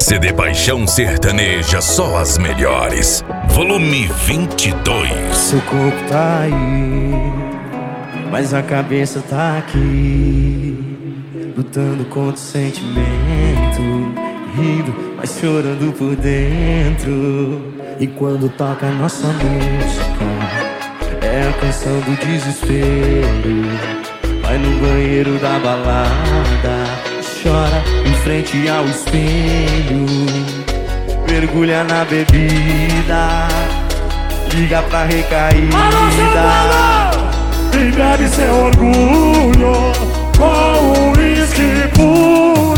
CD Paixão Sertaneja, só as melhores. Volume 22. Seu corpo tá aí, mas a cabeça tá aqui, lutando contra o sentimento, rindo, mas chorando por dentro. E quando toca a nossa música, é a canção do desespero. Vai no banheiro da balada, chora em frente ao espelho, mergulha na bebida, liga pra recaída e bebe seu orgulho com o uísque puro.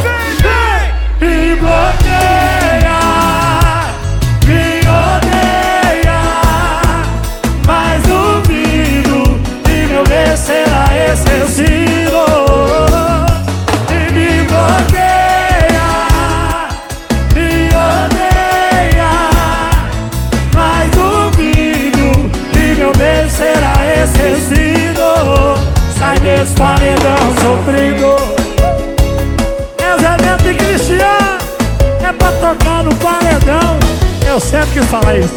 E bloqueia, me odeia, mas duvido que meu bem será esquecido. E me bloqueia, me odeia, mas duvido que meu bem será esquecido. Sai desse paredão sofrido. Zé e Cristiano, é pra tocar no paredão. Eu sempre quis falar isso.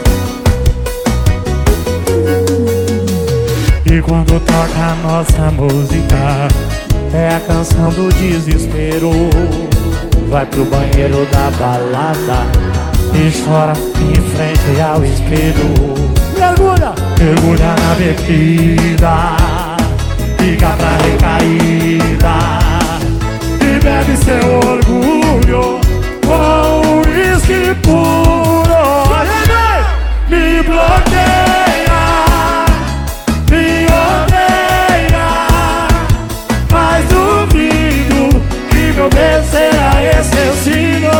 E quando toca a nossa música, é a canção do desespero. Vai pro banheiro da balada e chora em frente ao espelho. Mergulha, mergulha na bebida, fica pra recaída e bebe seu orgulho com o uísque puro. Me bloqueia, me odeia, mas duvido que meu bem será esquecido.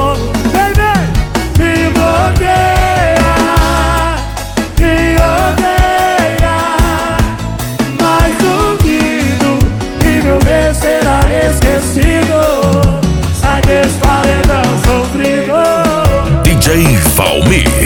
Me bloqueia, me odeia, mas duvido que meu bem será esquecido. Sai desse paredão sofrido. DJ Valmir.